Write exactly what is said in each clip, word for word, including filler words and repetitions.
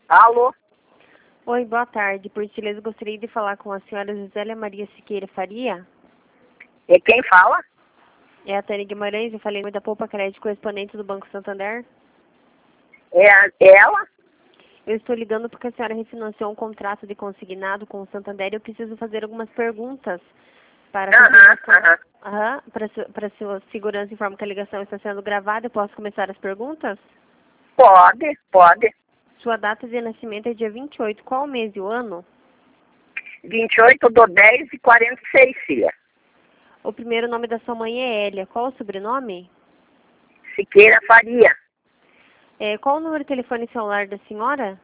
Alô? Oi, boa tarde. Por gentileza, gostaria de falar com a senhora Josélia Maria Siqueira Faria. E quem fala? É a Tânia Guimarães, eu falei da Poupa Crédito, correspondente do Banco Santander. É a- ela? Eu estou ligando porque a senhora refinanciou um contrato de consignado com o Santander e eu preciso fazer algumas perguntas para Aham, confirmação. aham. Aham, para, su- para sua segurança, informo que a ligação está sendo gravada. Eu posso começar as perguntas? Pode, pode. Sua data de nascimento é dia vinte e oito. Qual o mês e o ano? vinte e oito do dez e quarenta e seis, filha. O primeiro nome da sua mãe é Hélia. Qual o sobrenome? Siqueira Faria. É, qual o número de telefone celular da senhora?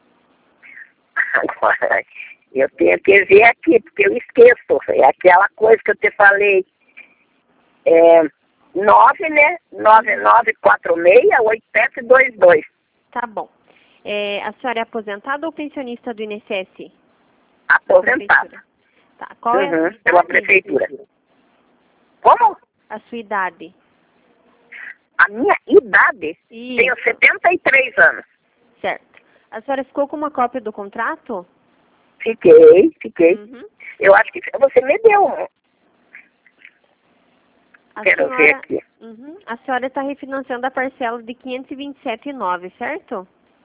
Agora, eu tenho que ver aqui, porque eu esqueço. É aquela coisa que eu te falei. É nove, né? nove nove quatro seis oito sete dois dois. Tá bom. É, a senhora é aposentada ou pensionista do I N S S? Aposentada. Tá. Qual é a sua Uhum, idade? pela prefeitura. Como? A sua idade? A minha idade? Isso. Tenho setenta e três anos. Certo. A senhora ficou com uma cópia do contrato? Fiquei, fiquei. Uhum. Eu acho que você me deu um. A Quero senhora, ver aqui. Uhum. A senhora está refinanciando a parcela de quinhentos e vinte e sete reais e nove centavos, certo?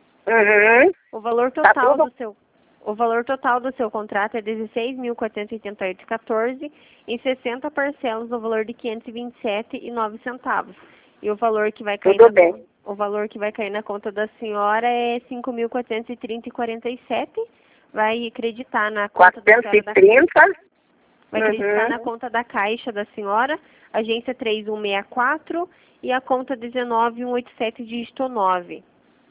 Uhum. O valor Tá total tudo? do seu o valor total do seu contrato é dezesseis mil quatrocentos e oitenta e oito reais e quatorze centavos em sessenta parcelas no valor de quinhentos e vinte e sete reais e nove centavos. E o valor que vai cair Tudo na bem. conta, o valor que vai cair na conta da senhora é cinco mil quatrocentos e trinta reais e quarenta e sete centavos. Vai acreditar na conta da quatrocentos senhora e da trinta. vai acreditar Uhum. na conta da Caixa da senhora, agência três um seis quatro e a conta dezenove mil cento e oitenta e sete, dígito nove.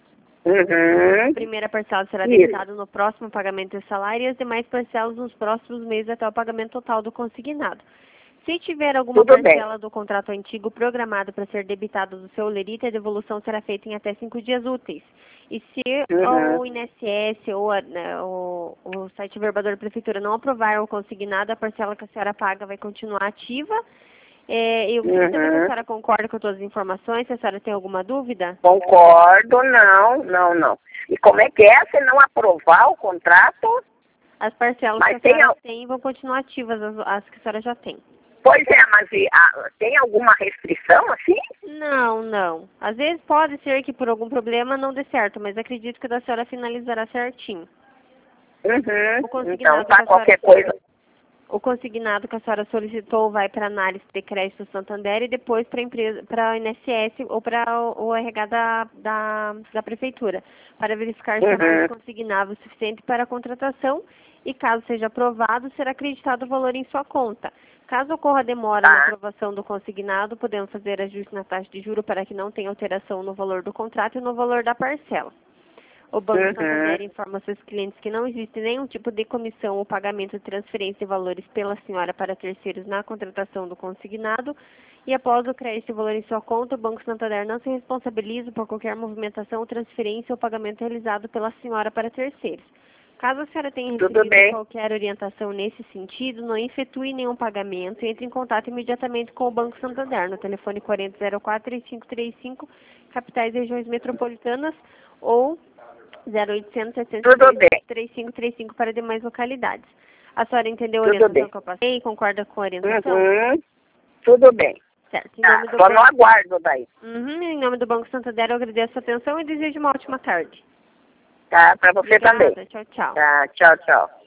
A Uhum. primeira parcela será Isso. debitada no próximo pagamento de salário e as demais parcelas nos próximos meses até o pagamento total do consignado. Se tiver alguma Tudo bem. parcela do contrato antigo programada para ser debitada do seu lerite, a devolução será feita em até cinco dias úteis. E se Uhum. o I N S S ou a- né, o, o site verbador da prefeitura não aprovar o consignado, a parcela que a senhora paga vai continuar ativa. É, eu queria saber se a Uhum. senhora concorda com todas as informações, se a senhora tem alguma dúvida. Concordo, não, não, não. E como é que é se não aprovar o contrato? As parcelas Mas que a tem, senhora al- tem vão continuar ativas, as, as que a senhora já tem. pois é, mas e, ah, tem alguma restrição assim? Não, não. Às vezes pode ser que por algum problema não dê certo, mas acredito que o da senhora finalizará certinho. O Uhum. consignado Então que tá a qualquer senhora, coisa. o consignado que a senhora solicitou vai para análise de crédito Santander e depois para a empresa, para o I N S S ou para o, o R H da, da, da prefeitura, para verificar se a análise Uhum. consignável é suficiente para a contratação e caso seja aprovado, será acreditado o valor em sua conta. Caso ocorra demora na Tá. aprovação do consignado, podemos fazer ajuste na taxa de juros para que não tenha alteração no valor do contrato e no valor da parcela. O Banco Uhum. Santander informa seus clientes que não existe nenhum tipo de comissão ou pagamento de transferência de valores pela senhora para terceiros na contratação do consignado e após o crédito de valor em sua conta, o Banco Santander não se responsabiliza por qualquer movimentação, transferência ou pagamento realizado pela senhora para terceiros. Caso a senhora tenha Tudo recebido bem. qualquer orientação nesse sentido, não efetue nenhum pagamento e entre em contato imediatamente com o Banco Santander no telefone quarenta zero quatro, três cinco três cinco, capitais e regiões metropolitanas ou zero oitocentos, setecentos e Tudo três, bem. três cinco três cinco para demais localidades. A senhora entendeu a Tudo orientação bem. que eu passei? Concorda com a orientação? Uhum. Tudo bem. Certo. Em Tá. nome do Só no Banco, aguardo daí. uhum, em nome do Banco Santander, eu agradeço a atenção e desejo uma ótima tarde. Tá? Pra você também. Obrigada. Tchau, tchau. Tá. Tchau, tchau.